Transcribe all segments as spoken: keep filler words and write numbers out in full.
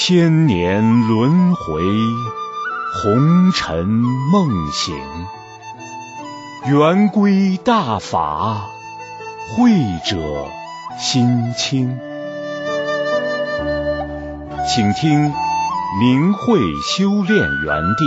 千年轮回，红尘梦醒，圆规大法，慧者心清。请听明慧修炼园地。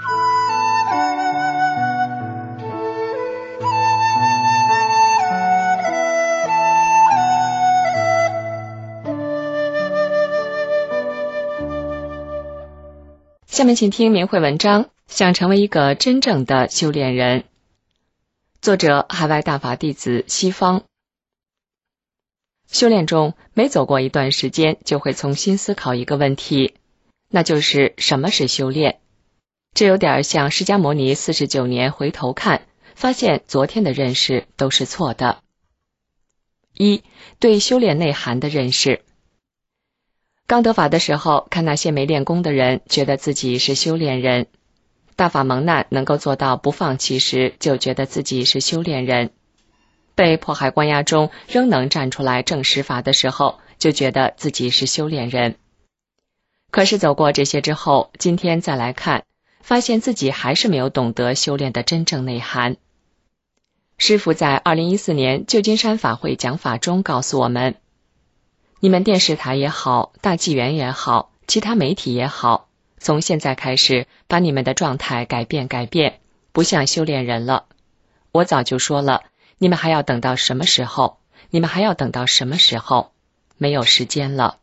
下面请听明慧文章，想成为一个真正的修炼人。作者海外大法弟子西方。修炼中每走过一段时间，就会重新思考一个问题，那就是什么是修炼。这有点像释迦牟尼四十九年回头看，发现昨天的认识都是错的。一、对修炼内涵的认识。刚得法的时候，看那些没练功的人，觉得自己是修炼人；大法蒙难能够做到不放弃时，就觉得自己是修炼人；被迫害关押中仍能站出来正实法的时候，就觉得自己是修炼人。可是走过这些之后，今天再来看，发现自己还是没有懂得修炼的真正内涵。师父在二零一四年旧金山法会讲法中告诉我们，你们电视台也好，大纪元也好，其他媒体也好，从现在开始把你们的状态改变改变，不像修炼人了。我早就说了，你们还要等到什么时候？你们还要等到什么时候？没有时间了。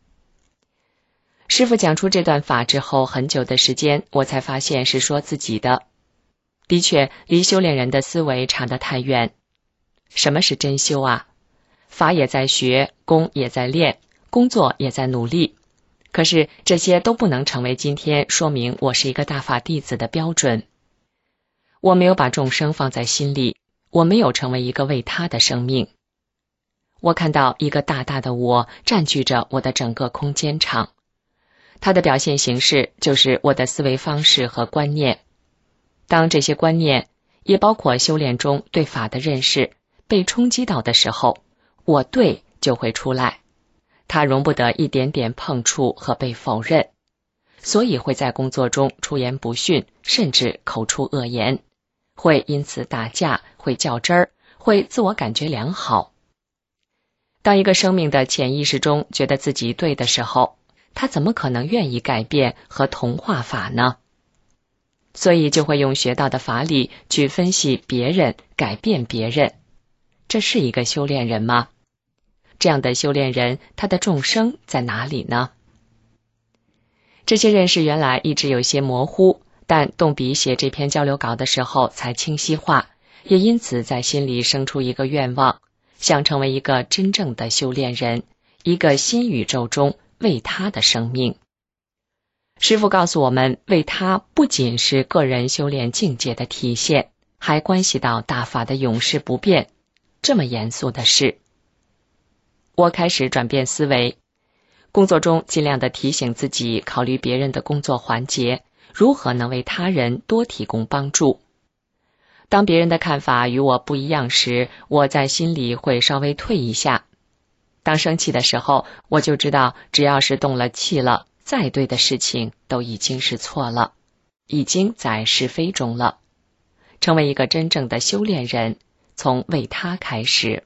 师父讲出这段法之后，很久的时间，我才发现是说自己的。的确，离修炼人的思维差得太远。什么是真修啊？法也在学，功也在练，工作也在努力。可是这些都不能成为今天说明我是一个大法弟子的标准。我没有把众生放在心里，我没有成为一个为他的生命。我看到一个大大的我占据着我的整个空间场，它的表现形式就是我的思维方式和观念。当这些观念，也包括修炼中对法的认识，被冲击到的时候，我对就会出来，它容不得一点点碰触和被否认，所以会在工作中出言不逊，甚至口出恶言，会因此打架，会较真儿，会自我感觉良好。当一个生命的潜意识中觉得自己对的时候，他怎么可能愿意改变和同化法呢？所以就会用学到的法理去分析别人，改变别人。这是一个修炼人吗？这样的修炼人，他的众生在哪里呢？这些认识原来一直有些模糊，但动笔写这篇交流稿的时候才清晰化，也因此在心里生出一个愿望，想成为一个真正的修炼人，一个新宇宙中为他的生命。师父告诉我们，为他不仅是个人修炼境界的体现，还关系到大法的永世不变，这么严肃的事。我开始转变思维，工作中尽量的提醒自己考虑别人的工作环节，如何能为他人多提供帮助。当别人的看法与我不一样时，我在心里会稍微退一下。当生气的时候，我就知道只要是动了气了，再对的事情都已经是错了，已经在是非中了。成为一个真正的修炼人，从为他开始。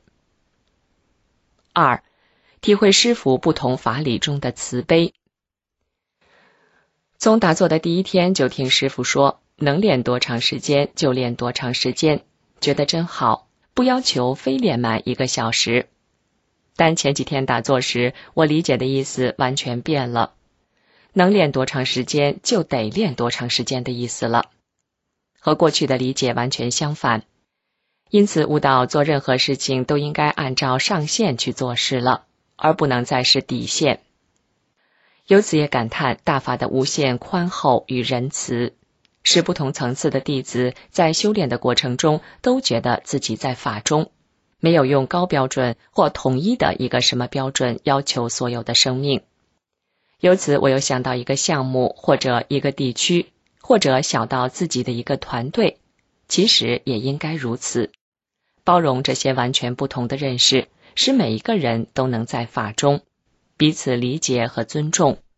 二、体会师父不同法理中的慈悲。从打坐的第一天就听师父说，能练多长时间就练多长时间，觉得真好，不要求非练满一个小时。但前几天打坐时，我理解的意思完全变了，能练多长时间就得练多长时间的意思了，和过去的理解完全相反。因此悟到做任何事情都应该按照上限去做事了，而不能再是底线。由此也感叹大法的无限宽厚与仁慈，使不同层次的弟子在修炼的过程中都觉得自己在法中，没有用高标准或统一的一个什么标准要求所有的生命。由此我又想到一个项目，或者一个地区，或者小到自己的一个团队，其实也应该如此，包容这些完全不同的认识，使每一个人都能在法中彼此理解和尊重，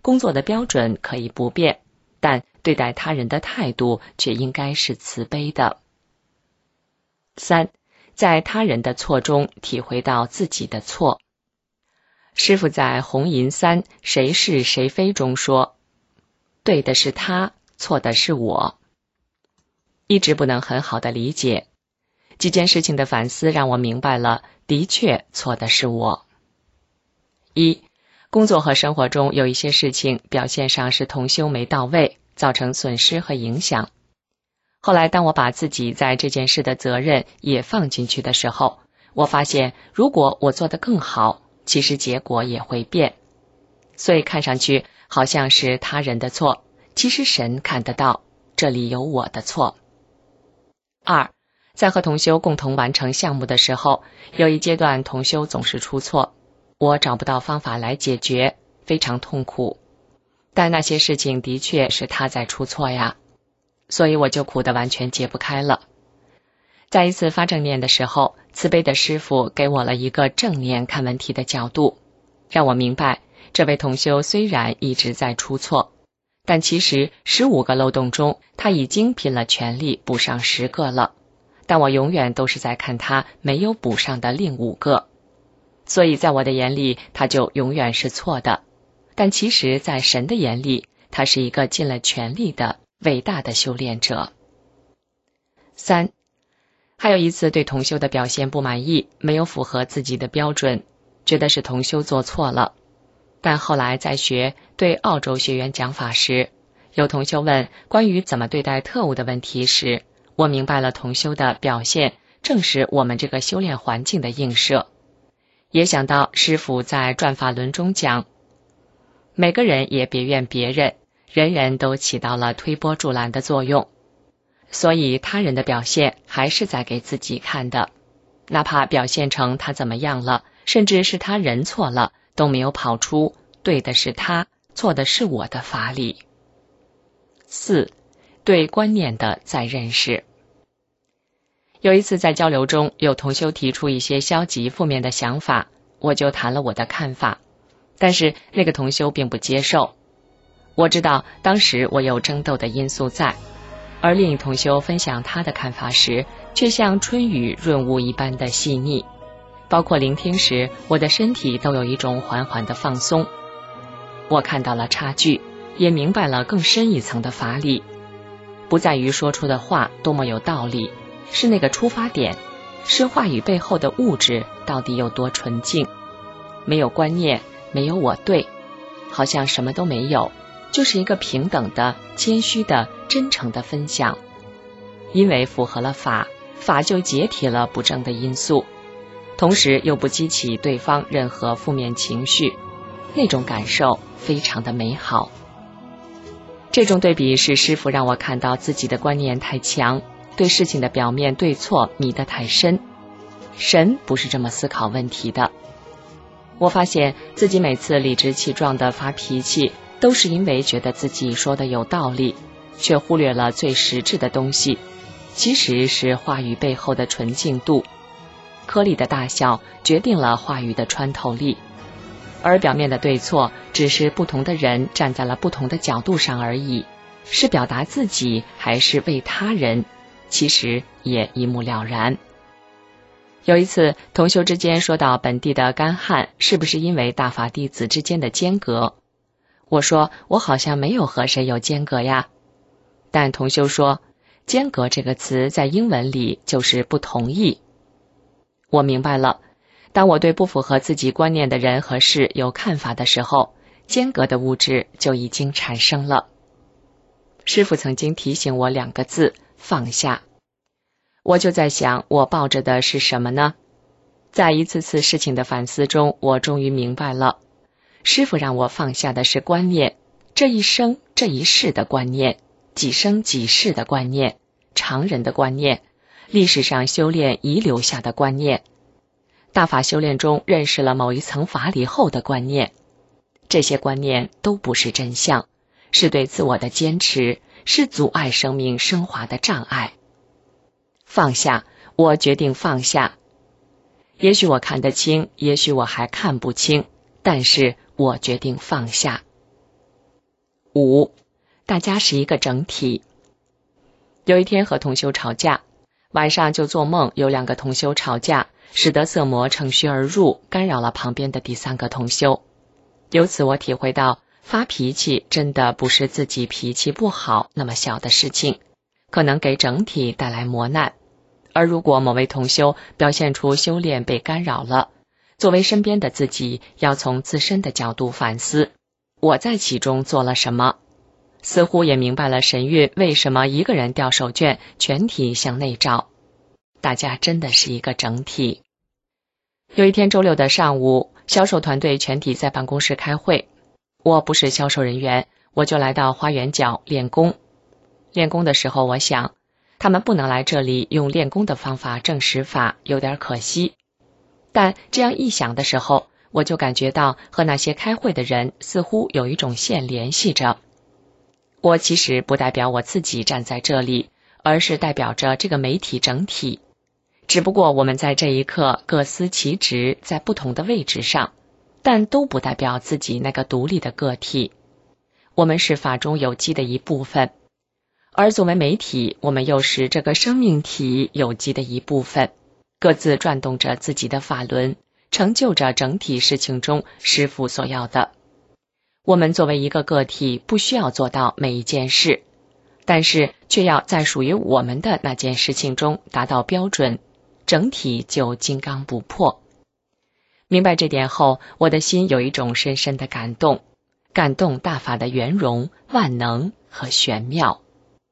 工作的标准可以不变，但对待他人的态度却应该是慈悲的。三，在他人的错中体会到自己的错。师父在《红银三谁是谁非》中说，对的是他，错的是我。一直不能很好的理解，几件事情的反思让我明白了，的确错的是我。一，工作和生活中有一些事情表现上是同修没到位，造成损失和影响。后来当我把自己在这件事的责任也放进去的时候，我发现如果我做得更好，其实结果也会变。所以看上去好像是他人的错，其实神看得到，这里有我的错。二，在和同修共同完成项目的时候，有一阶段同修总是出错，我找不到方法来解决，非常痛苦。但那些事情的确是他在出错呀，所以我就苦得完全解不开了。在一次发正念的时候，慈悲的师父给我了一个正念看问题的角度，让我明白这位同修虽然一直在出错，但其实十五个漏洞中他已经拼了全力补上十个了，但我永远都是在看他没有补上的另五个，所以在我的眼里他就永远是错的，但其实在神的眼里他是一个尽了全力的伟大的修炼者。三，还有一次对同修的表现不满意，没有符合自己的标准，觉得是同修做错了。但后来在学对澳洲学员讲法时，有同修问关于怎么对待特务的问题时，我明白了同修的表现正是我们这个修炼环境的映射。也想到师父在转法轮中讲，每个人也别怨别人，人人都起到了推波助澜的作用，所以他人的表现还是在给自己看的，哪怕表现成他怎么样了，甚至是他人错了，都没有跑出对的是他，错的是我的法理。四，对观念的再认识。有一次在交流中，有同修提出一些消极负面的想法，我就谈了我的看法，但是那个同修并不接受。我知道当时我有争斗的因素在，而另一同修分享他的看法时，却像春雨润物一般的细腻，包括聆听时，我的身体都有一种缓缓的放松。我看到了差距，也明白了更深一层的法理，不在于说出的话多么有道理，是那个出发点，是话语背后的物质到底有多纯净。没有观念，没有我对，好像什么都没有，就是一个平等的、谦虚的、真诚的分享。因为符合了法，法就解体了不正的因素，同时又不激起对方任何负面情绪，那种感受非常的美好。这种对比是师父让我看到自己的观念太强，对事情的表面对错迷得太深。神不是这么思考问题的。我发现自己每次理直气壮地发脾气，都是因为觉得自己说的有道理，却忽略了最实质的东西，其实是话语背后的纯净度。颗粒的大小决定了话语的穿透力，而表面的对错只是不同的人站在了不同的角度上而已，是表达自己还是为他人，其实也一目了然。有一次同修之间说到本地的干旱是不是因为大法弟子之间的间隔，我说我好像没有和谁有间隔呀，但同修说间隔这个词在英文里就是不同意。我明白了，当我对不符合自己观念的人和事有看法的时候，间隔的物质就已经产生了。师父曾经提醒我两个字，放下。我就在想，我抱着的是什么呢？在一次次事情的反思中，我终于明白了，师父让我放下的是观念，这一生这一世的观念，几生几世的观念，常人的观念，历史上修炼遗留下的观念，大法修炼中认识了某一层法理后的观念，这些观念都不是真相，是对自我的坚持，是阻碍生命升华的障碍。放下，我决定放下。也许我看得清，也许我还看不清，但是我决定放下。 五，大家是一个整体。有一天和同修吵架，晚上就做梦有两个同修吵架，使得色魔乘虚而入，干扰了旁边的第三个同修。由此我体会到，发脾气真的不是自己脾气不好那么小的事情，可能给整体带来磨难。而如果某位同修表现出修炼被干扰了，作为身边的自己，要从自身的角度反思，我在其中做了什么。似乎也明白了神韵为什么一个人掉手绢，全体向内照。大家真的是一个整体。有一天周六的上午，销售团队全体在办公室开会，我不是销售人员，我就来到花园角练功。练功的时候，我想他们不能来这里用练功的方法证实法，有点可惜。但这样一想的时候，我就感觉到和那些开会的人似乎有一种线联系着。我其实不代表我自己站在这里，而是代表着这个媒体整体。只不过我们在这一刻各司其职，在不同的位置上，但都不代表自己那个独立的个体。我们是法中有机的一部分，而作为媒体，我们又是这个生命体有机的一部分，各自转动着自己的法轮，成就着整体事情中师父所要的。我们作为一个个体，不需要做到每一件事，但是却要在属于我们的那件事情中达到标准，整体就金刚不破。明白这点后，我的心有一种深深的感动，感动大法的圆融、万能和玄妙。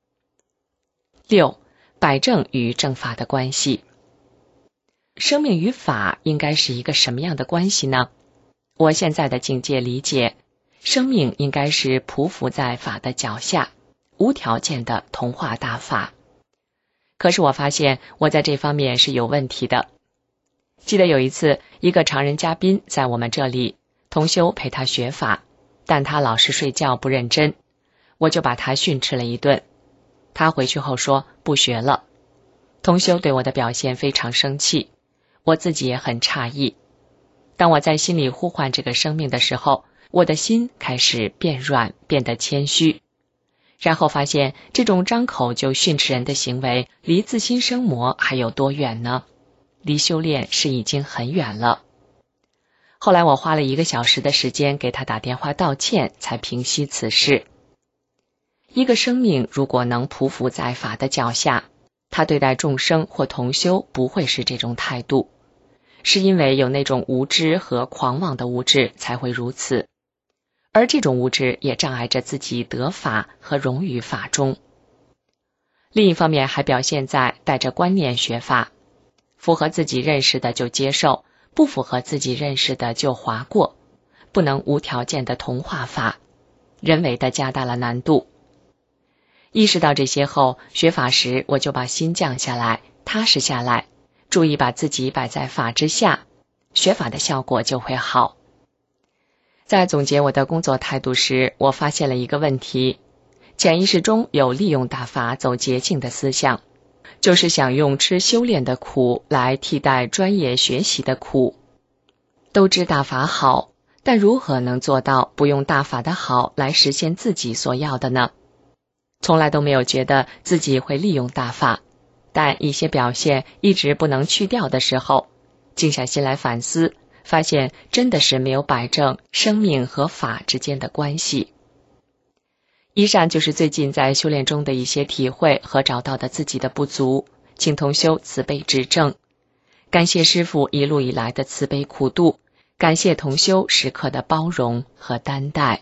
六，摆正与正法的关系。生命与法应该是一个什么样的关系呢？我现在的境界理解，生命应该是匍匐在法的脚下，无条件的同化大法。可是我发现我在这方面是有问题的。记得有一次，一个常人嘉宾在我们这里，同修陪他学法，但他老是睡觉不认真，我就把他训斥了一顿。他回去后说不学了。同修对我的表现非常生气，我自己也很诧异。当我在心里呼唤这个生命的时候，我的心开始变软，变得谦虚，然后发现这种张口就训斥人的行为，离自心生魔还有多远呢？离修炼是已经很远了。后来我花了一个小时的时间给他打电话道歉，才平息此事。一个生命如果能匍匐在法的脚下，他对待众生或同修不会是这种态度，是因为有那种无知和狂妄的无知才会如此。而这种无知也障碍着自己得法和融于法中。另一方面还表现在带着观念学法，符合自己认识的就接受，不符合自己认识的就划过，不能无条件的同化法，人为的加大了难度。意识到这些后，学法时我就把心降下来，踏实下来，注意把自己摆在法之下，学法的效果就会好。在总结我的工作态度时，我发现了一个问题，潜意识中有利用大法走捷径的思想，就是想用吃修炼的苦来替代专业学习的苦。都知大法好，但如何能做到不用大法的好来实现自己所要的呢？从来都没有觉得自己会利用大法，但一些表现一直不能去掉的时候，静下心来反思，发现真的是没有摆正生命和法之间的关系。以上就是最近在修炼中的一些体会和找到的自己的不足，请同修慈悲指正。感谢师父一路以来的慈悲苦度，感谢同修时刻的包容和担待。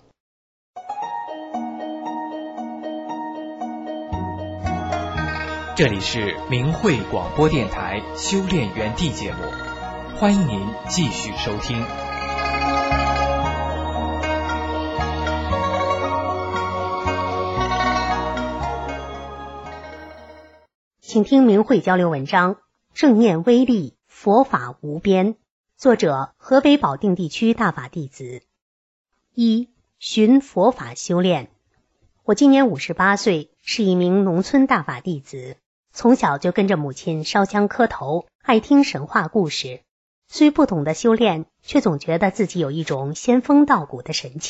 这里是明慧广播电台修炼园地节目，欢迎您继续收听。 请听明慧交流文章《正念威力，佛法无边》，作者河北保定地区大法弟子。一、寻佛法修炼。我今年五十八岁，是一名农村大法弟子，从小就跟着母亲烧香磕头，爱听神话故事。虽不懂得修炼，却总觉得自己有一种仙风道骨的神气，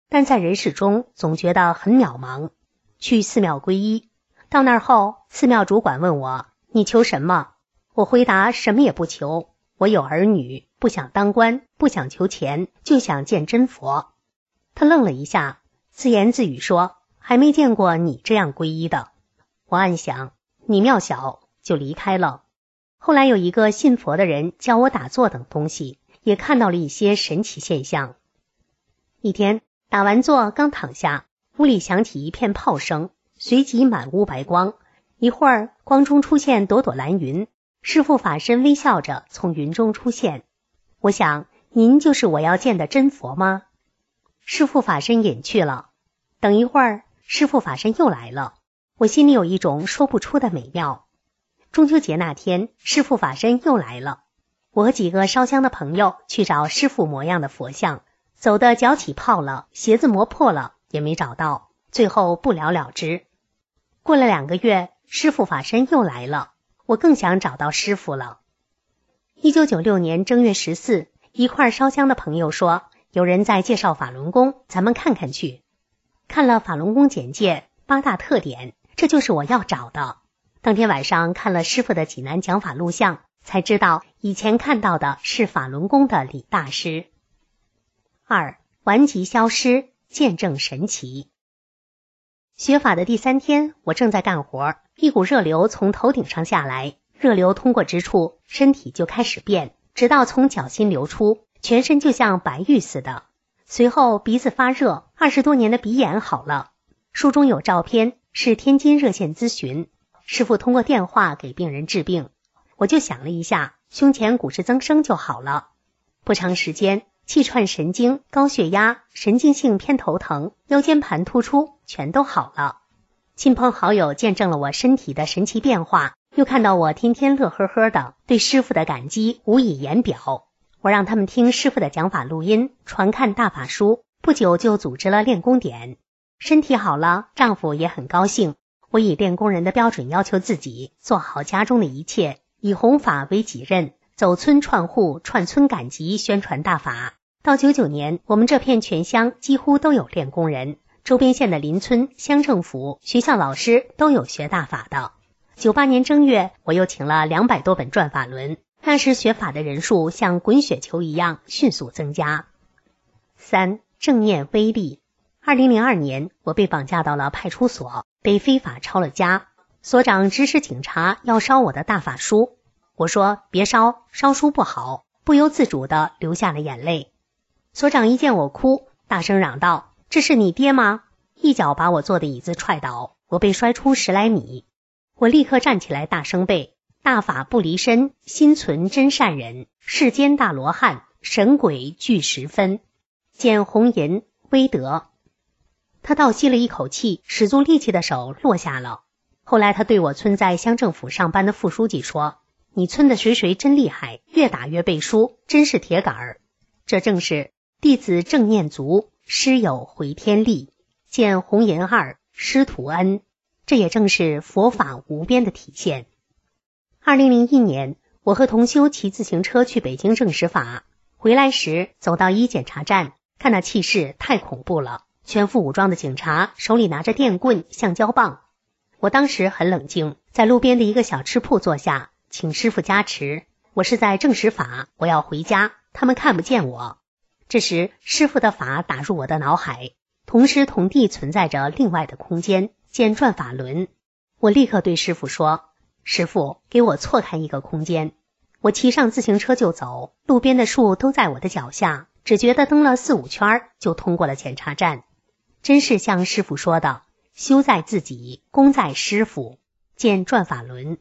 但在人世中总觉得很渺茫。去寺庙皈依，到那儿后，寺庙主管问我，你求什么？我回答什么也不求，我有儿女，不想当官，不想求钱，就想见真佛。他愣了一下，自言自语说，还没见过你这样皈依的。我暗想，你庙小，就离开了。后来有一个信佛的人教我打坐等东西，也看到了一些神奇现象。一天打完坐刚躺下，屋里响起一片炮声，随即满屋白光，一会儿光中出现朵朵蓝云，师父法身微笑着从云中出现。我想，您就是我要见的真佛吗？师父法身隐去了。等一会儿，师父法身又来了，我心里有一种说不出的美妙。中秋节那天，师父法身又来了。我和几个烧香的朋友去找师父模样的佛像，走得脚起泡了，鞋子磨破了，也没找到，最后不了了之。过了两个月，师父法身又来了，我更想找到师父了。一九九六年正月十四，一块烧香的朋友说，有人在介绍法轮功，咱们看看去。看了法轮功简介，八大特点，这就是我要找的。当天晚上看了师父的济南讲法录像，才知道以前看到的是法轮功的李大师。二，顽疾消失，见证神奇。学法的第三天，我正在干活，一股热流从头顶上下来，热流通过之处，身体就开始变，直到从脚心流出，全身就像白玉似的。随后鼻子发热，二十多年的鼻炎好了。书中有照片，是天津热线咨询，师父通过电话给病人治病。我就想了一下，胸前骨质增生就好了。不长时间，气串神经、高血压、神经性偏头疼、腰间盘突出全都好了。亲朋好友见证了我身体的神奇变化，又看到我天天乐呵呵的，对师父的感激无以言表。我让他们听师父的讲法录音，传看大法书，不久就组织了练功点。身体好了，丈夫也很高兴。我以练功人的标准要求自己，做好家中的一切，以弘法为己任，走村串户，串村赶集，宣传大法。到九九年，我们这片全乡几乎都有练功人，周边县的邻村、乡政府、学校老师都有学大法的。九八年正月，我又请了两百多本转法轮，那时学法的人数像滚雪球一样迅速增加。三、正念威力。二零零二年，我被绑架到了派出所，被非法抄了家。所长指使警察要烧我的大法书，我说别烧，烧书不好，不由自主地流下了眼泪。所长一见我哭，大声嚷道：“这是你爹吗？”一脚把我坐的椅子踹倒，我被摔出十来米。我立刻站起来，大声背：大法不离身，心存真善忍，世间大罗汉，神鬼俱十分。见红银威德。他倒吸了一口气，使足力气的手落下了。后来他对我村在乡政府上班的副书记说：“你村的谁谁真厉害，越打越背书，真是铁杆儿。”这正是弟子正念足，师有回天力。见红银二，师徒恩。这也正是佛法无边的体现。二零零一年，我和同修骑自行车去北京证实法，回来时走到一检查站，看那气势太恐怖了，全副武装的警察手里拿着电棍、橡胶棒。我当时很冷静，在路边的一个小吃铺坐下，请师父加持。我是在证实法，我要回家，他们看不见我。这时师父的法打入我的脑海，同时同地存在着另外的空间，见转法轮。我立刻对师父说：“师父，给我错开一个空间。”我骑上自行车就走，路边的树都在我的脚下，只觉得蹬了四五圈就通过了检查站。真是像师父说的，修在自己，功在师父。见转法轮。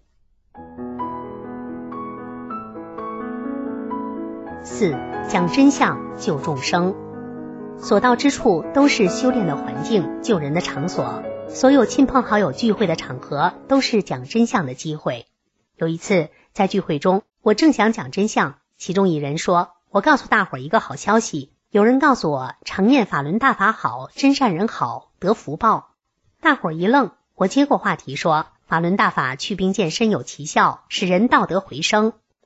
四、讲真相救众生。所到之处都是修炼的环境，救人的场所。所有亲朋好友聚会的场合都是讲真相的机会。有一次在聚会中，我正想讲真相，其中一人说：“我告诉大伙儿一个好消息，有人告诉我常念法轮大法好，真善人好，得福报。”大伙儿一愣，我接过话题说：“法轮大法祛病健身有奇效，使人道德回升。”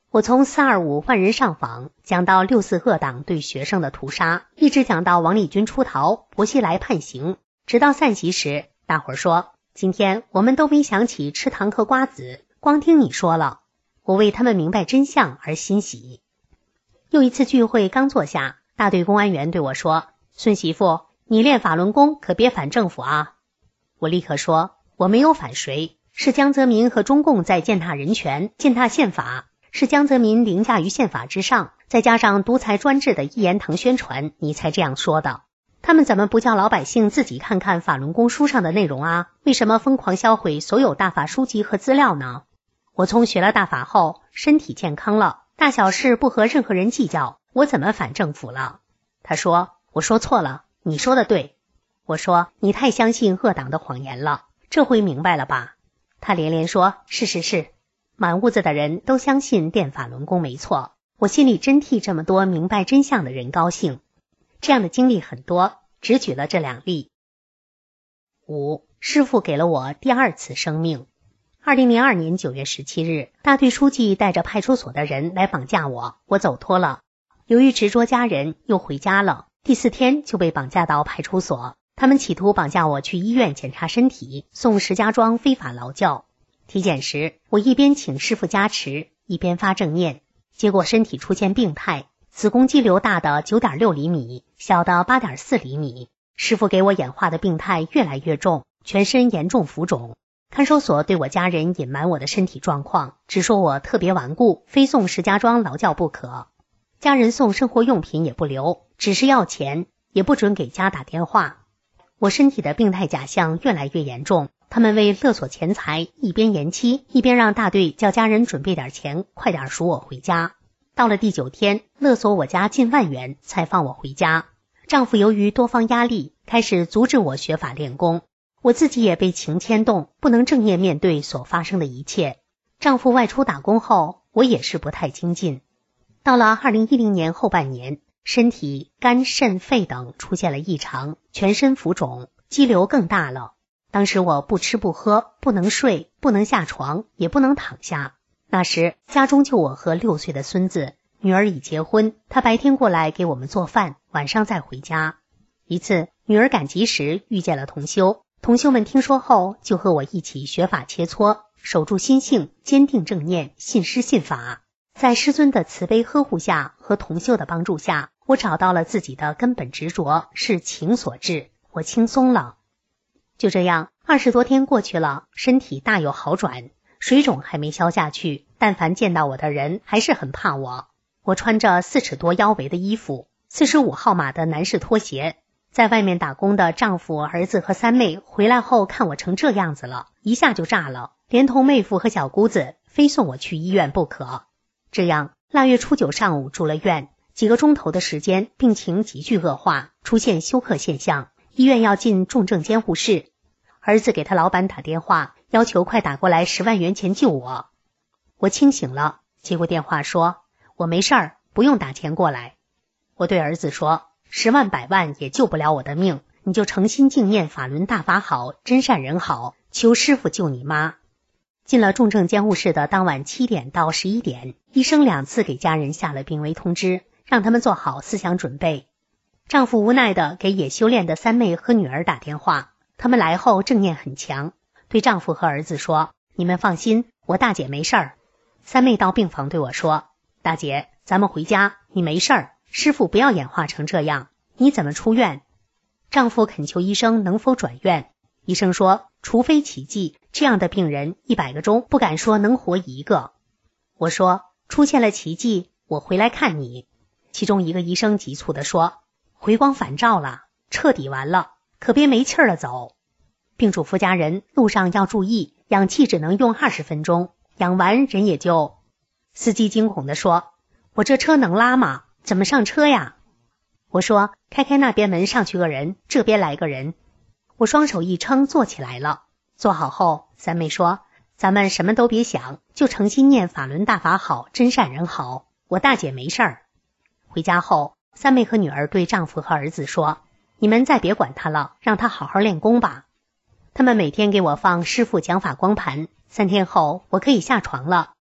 我从四二五万人上访讲到六四恶党对学生的屠杀，一直讲到王立军出逃，薄熙来判刑，直到散席时，大伙儿说今天我们都没想起吃糖嗑瓜子，光听你说了，我为他们明白真相而欣喜。又一次聚会刚坐下，大队公安员对我说，孙媳妇，你练法轮功可别反政府啊。我立刻说，我没有反谁，是江泽民和中共在践踏人权，践踏宪法，是江泽民凌驾于宪法之上，再加上独裁专制的一言堂宣传，你才这样说的。他们怎么不叫老百姓自己看看法轮功书上的内容啊？为什么疯狂销毁所有大法书籍和资料呢？我从学了大法后，身体健康了，大小事不和任何人计较，我怎么反政府了？他说，我说错了，你说的对。我说，你太相信恶党的谎言了，这回明白了吧？他连连说，是是是。满屋子的人都相信练法轮功没错，我心里真替这么多明白真相的人高兴。这样的经历很多，只举了这两例。五，师父给了我第二次生命。二零零二年九月十七日，大队书记带着派出所的人来绑架我，我走脱了。由于执着家人，又回家了。第四天就被绑架到派出所，他们企图绑架我去医院检查身体，送石家庄非法劳教。体检时，我一边请师父加持，一边发正念，结果身体出现病态，子宫肌瘤大的 九点六厘米，小的 八点四厘米。师父给我演化的病态越来越重，全身严重浮肿。看守所对我家人隐瞒我的身体状况，只说我特别顽固，非送石家庄劳教不可。家人送生活用品也不留，只是要钱，也不准给家打电话。我身体的病态假象越来越严重，他们为勒索钱财，一边延期，一边让大队叫家人准备点钱，快点赎我回家。到了第九天，勒索我家近万元才放我回家。丈夫由于多方压力，开始阻止我学法练功。我自己也被情牵动，不能正面面对所发生的一切。丈夫外出打工后，我也是不太精进。到了二零一零年后半年，身体肝、肾、肺等出现了异常，全身浮肿，肌瘤更大了。当时我不吃不喝，不能睡，不能下床，也不能躺下。那时家中就我和六岁的孙子，女儿已结婚，她白天过来给我们做饭，晚上再回家。一次女儿赶集时遇见了同修，同修们听说后就和我一起学法切磋，守住心性，坚定正念，信师信法。在师尊的慈悲呵护下和同修的帮助下，我找到了自己的根本执着是情所致，我轻松了。就这样，二十多天过去了，身体大有好转，水肿还没消下去，但凡见到我的人还是很怕我。我穿着四尺多腰围的衣服，四十五号码的男士拖鞋，在外面打工的丈夫、儿子和三妹回来后看我成这样子了，一下就炸了，连同妹夫和小姑子非送我去医院不可。这样，腊月初九上午住了院，几个钟头的时间，病情急剧恶化，出现休克现象，医院要进重症监护室。儿子给他老板打电话，要求快打过来十万元钱救我。我清醒了，接过电话说，我没事儿，不用打钱过来。我对儿子说，十万百万也救不了我的命，你就诚心敬念法轮大法好，真善人好，求师父救你妈。进了重症监护室的当晚七点到十一点，医生两次给家人下了病危通知，让他们做好思想准备。丈夫无奈地给也修炼的三妹和女儿打电话，他们来后正念很强，对丈夫和儿子说，你们放心，我大姐没事儿。三妹到病房对我说，大姐，咱们回家，你没事儿，师父不要演化成这样，你怎么出院？丈夫恳求医生能否转院，医生说，除非奇迹，这样的病人一百个中不敢说能活一个。我说，出现了奇迹，我回来看你。其中一个医生急促地说，回光返照了，彻底完了，可别没气儿了走。并嘱咐家人路上要注意，氧气只能用二十分钟，氧完人也就……司机惊恐地说，我这车能拉吗？怎么上车呀？我说，开开那边门上去个人，这边来个人。我双手一撑，坐起来了。坐好后，三妹说，咱们什么都别想，就诚心念法轮大法好，真善人好，我大姐没事儿。回家后，三妹和女儿对丈夫和儿子说，你们再别管她了，让她好好练功吧。他们每天给我放师父讲法光盘，三天后我可以下床了，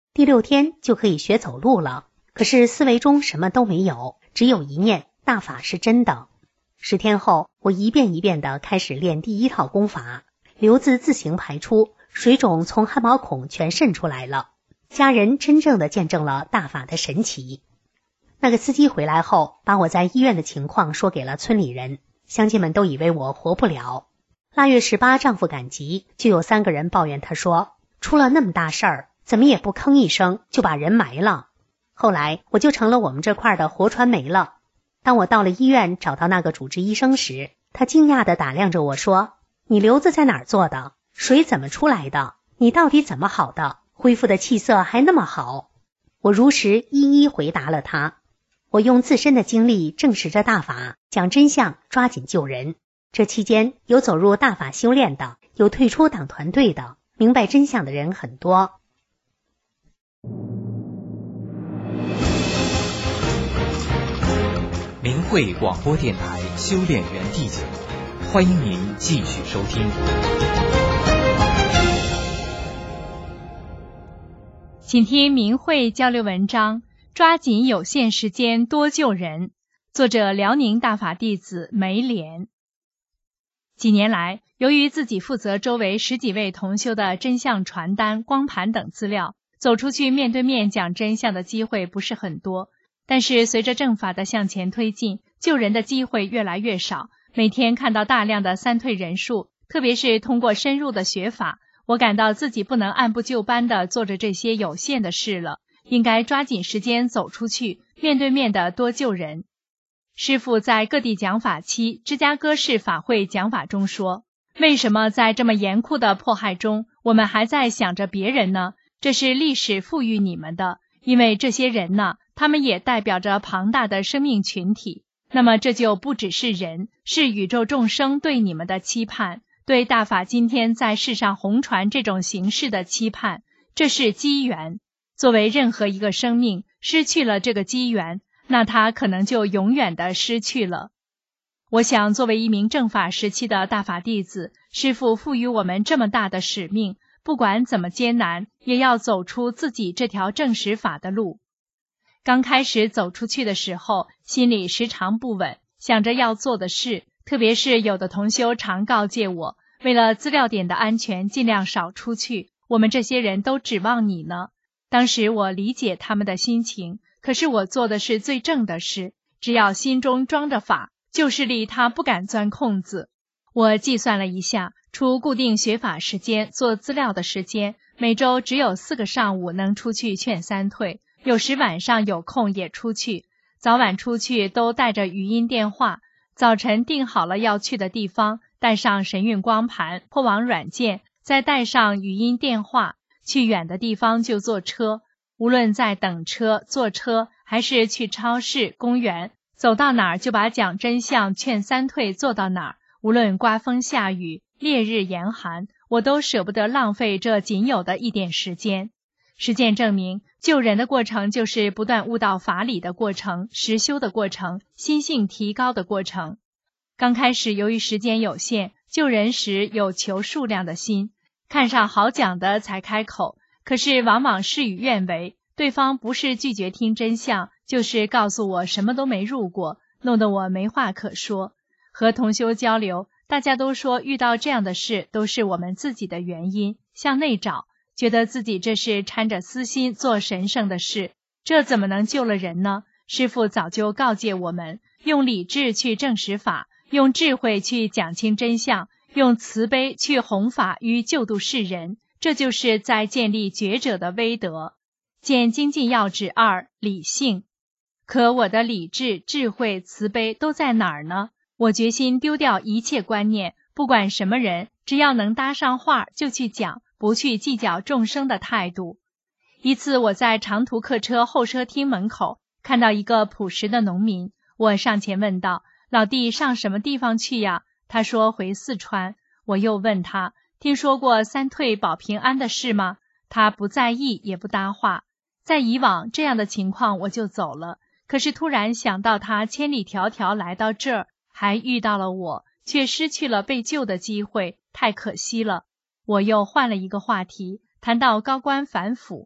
第六天就可以学走路了。可是思维中什么都没有，只有一念大法是真的。十天后，我一遍一遍地开始练第一套功法，瘤子自行排出，水肿从汗毛孔全渗出来了。家人真正的见证了大法的神奇。那个司机回来后，把我在医院的情况说给了村里人，乡亲们都以为我活不了。腊月十八，丈夫赶集，就有三个人抱怨他说，出了那么大事儿，怎么也不吭一声就把人埋了。后来我就成了我们这块的活传媒了。当我到了医院找到那个主治医生时，他惊讶地打量着我说，你瘤子在哪儿做的？水怎么出来的？你到底怎么好的？恢复的气色还那么好。我如实一一回答了他。我用自身的经历证实着大法，讲真相，抓紧救人。这期间有走入大法修炼的，有退出党团队的，明白真相的人很多。 明慧广播电台修炼园地节目，欢迎您继续收听。 请听明慧交流文章，抓紧有限时间多救人。作者辽宁大法弟子梅莲。几年来，由于自己负责周围十几位同修的真相传单、光盘等资料，走出去面对面讲真相的机会不是很多。但是随着正法的向前推进，救人的机会越来越少，每天看到大量的三退人数，特别是通过深入的学法，我感到自己不能按部就班地做着这些有限的事了，应该抓紧时间走出去，面对面地多救人。师父在各地讲法期芝加哥市法会讲法中说，为什么在这么严酷的迫害中，我们还在想着别人呢？这是历史赋予你们的，因为这些人呢，他们也代表着庞大的生命群体。那么这就不只是人，是宇宙众生对你们的期盼，对大法今天在世上弘传这种形式的期盼，这是机缘。作为任何一个生命，失去了这个机缘，那他可能就永远的失去了。我想作为一名正法时期的大法弟子，师父赋予我们这么大的使命，不管怎么艰难，也要走出自己这条正实法的路。刚开始走出去的时候，心里时常不稳，想着要做的事，特别是有的同修常告诫我，为了资料点的安全，尽量少出去，我们这些人都指望你呢。当时我理解他们的心情，可是我做的是最正的事，只要心中装着法，旧势力他不敢钻空子。我计算了一下，除固定学法时间、做资料的时间，每周只有四个上午能出去劝三退，有时晚上有空也出去，早晚出去都带着语音电话，早晨定好了要去的地方，带上神韵光盘、破网软件，再带上语音电话，去远的地方就坐车，无论在等车、坐车，还是去超市、公园，走到哪儿就把讲真相、劝三退做到哪儿，无论刮风下雨、烈日严寒，我都舍不得浪费这仅有的一点时间。实践证明，救人的过程就是不断悟到法理的过程，实修的过程，心性提高的过程。刚开始由于时间有限，救人时有求数量的心，看上好讲的才开口，可是往往事与愿违，对方不是拒绝听真相，就是告诉我什么都没入过，弄得我没话可说。和同修交流，大家都说遇到这样的事都是我们自己的原因，向内找，觉得自己这是掺着私心做神圣的事，这怎么能救了人呢？师父早就告诫我们，用理智去证实法，用智慧去讲清真相，用慈悲去弘法与救度世人，这就是在建立觉者的威德。见精进要旨二，理性。可我的理智、智慧、慈悲都在哪儿呢？我决心丢掉一切观念，不管什么人，只要能搭上话就去讲，不去计较众生的态度。一次我在长途客车候车厅门口看到一个朴实的农民，我上前问道，老弟上什么地方去呀？他说回四川。我又问他，听说过三退保平安的事吗？他不在意也不搭话。在以往这样的情况我就走了，可是突然想到他千里迢迢来到这儿，还遇到了我，却失去了被救的机会，太可惜了。我又换了一个话题，谈到高官反腐。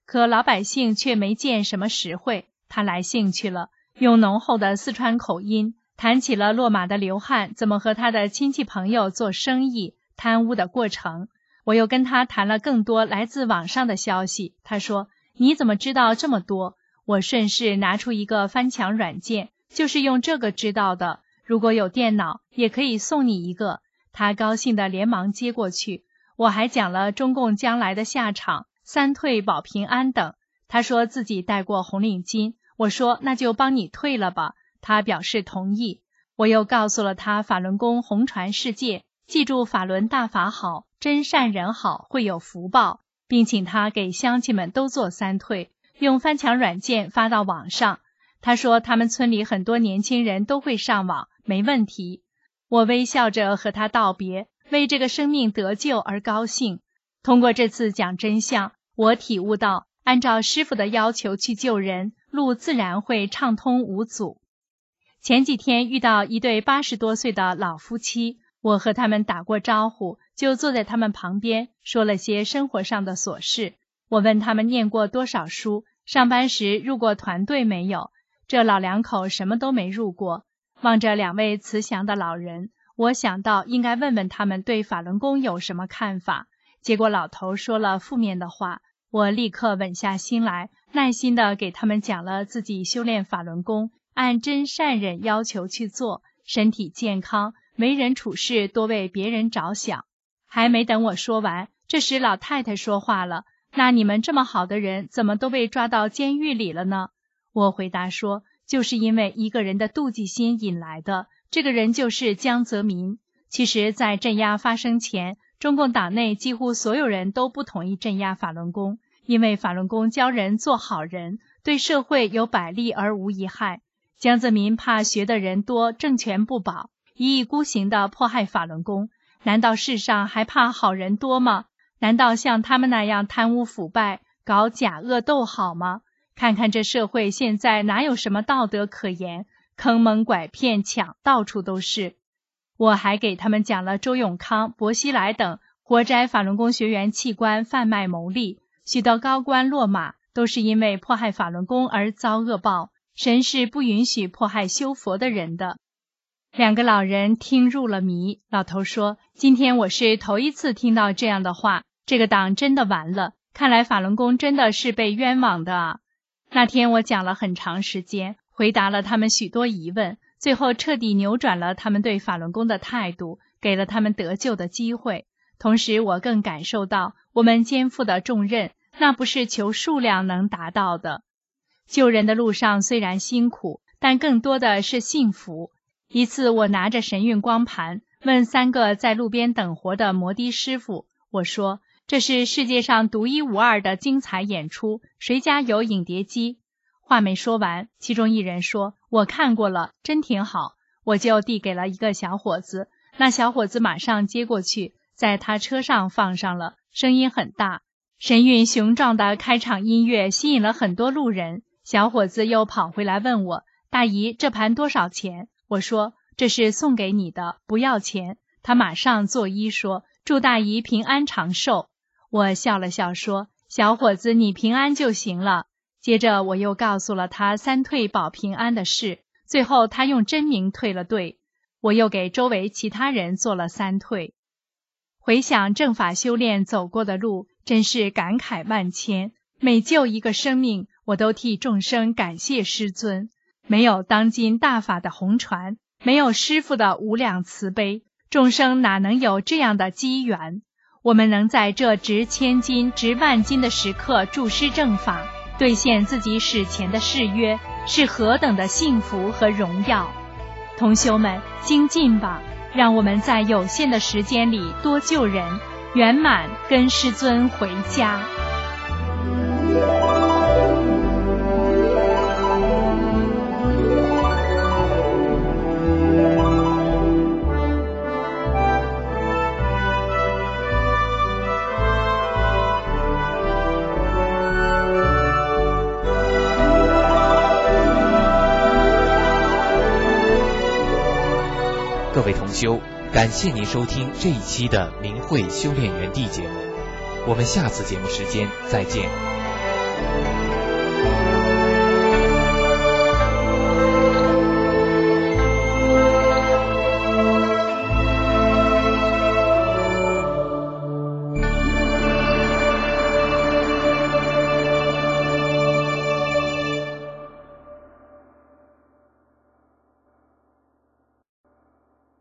可老百姓却没见什么实惠。他来兴趣了，用浓厚的四川口音谈起了落马的刘汉怎么和他的亲戚朋友做生意、贪污的过程。我又跟他谈了更多来自网上的消息。他说：“你怎么知道这么多？”我顺势拿出一个翻墙软件，就是用这个知道的。如果有电脑，也可以送你一个。他高兴地连忙接过去。我还讲了中共将来的下场、三退保平安等。他说自己戴过红领巾，我说那就帮你退了吧。他表示同意。我又告诉了他法轮功红传世界，记住法轮大法好，真善人好，会有福报，并请他给乡亲们都做三退，用翻墙软件发到网上。他说他们村里很多年轻人都会上网，没问题。我微笑着和他道别，为这个生命得救而高兴。通过这次讲真相，我体悟到按照师父的要求去救人，路自然会畅通无阻。前几天遇到一对八十多岁的老夫妻，我和他们打过招呼，就坐在他们旁边，说了些生活上的琐事。我问他们念过多少书，上班时入过团队没有。这老两口什么都没入过。望着两位慈祥的老人，我想到应该问问他们对法轮功有什么看法。结果老头说了负面的话，我立刻稳下心来，耐心地给他们讲了自己修炼法轮功，按真善忍要求去做，身体健康，为人处事多为别人着想。还没等我说完，这时老太太说话了：“那你们这么好的人，怎么都被抓到监狱里了呢？”我回答说，就是因为一个人的妒忌心引来的，这个人就是江泽民。其实在镇压发生前，中共党内几乎所有人都不同意镇压法轮功，因为法轮功教人做好人，对社会有百利而无一害。江泽民怕学的人多，政权不保，一意孤行地迫害法轮功。难道世上还怕好人多吗？难道像他们那样贪污腐败，搞假恶斗好吗？看看这社会现在哪有什么道德可言，坑蒙拐骗抢到处都是。我还给他们讲了周永康、薄熙来等活摘法轮功学员器官贩卖牟利，许多高官落马都是因为迫害法轮功而遭恶报，神是不允许迫害修佛的人的。两个老人听入了迷。老头说，今天我是头一次听到这样的话，这个党真的完了，看来法轮功真的是被冤枉的啊。那天我讲了很长时间，回答了他们许多疑问，最后彻底扭转了他们对法轮功的态度，给了他们得救的机会。同时我更感受到我们肩负的重任，那不是求数量能达到的。救人的路上虽然辛苦，但更多的是幸福。一次我拿着神韵光盘，问三个在路边等活的摩的师傅，我说，这是世界上独一无二的精彩演出，谁家有影碟机？话没说完，其中一人说，我看过了，真挺好。我就递给了一个小伙子，那小伙子马上接过去，在他车上放上了，声音很大。神韵雄壮的开场音乐吸引了很多路人。小伙子又跑回来问我，大姨，这盘多少钱？我说，这是送给你的，不要钱。他马上作揖说，祝大姨平安长寿。我笑了笑说，小伙子你平安就行了。接着我又告诉了他三退保平安的事，最后他用真名退了队。我又给周围其他人做了三退。回想正法修炼走过的路，真是感慨万千。每救一个生命，我都替众生感谢师尊。没有当今大法的红传，没有师父的无量慈悲，众生哪能有这样的机缘？我们能在这值千金值万金的时刻助师正法，兑现自己史前的誓约，是何等的幸福和荣耀。同修们，精进吧，让我们在有限的时间里多救人，圆满跟师尊回家。 各位同修，感谢您收听这一期的明慧修炼园地节目，我们下次节目时间再见。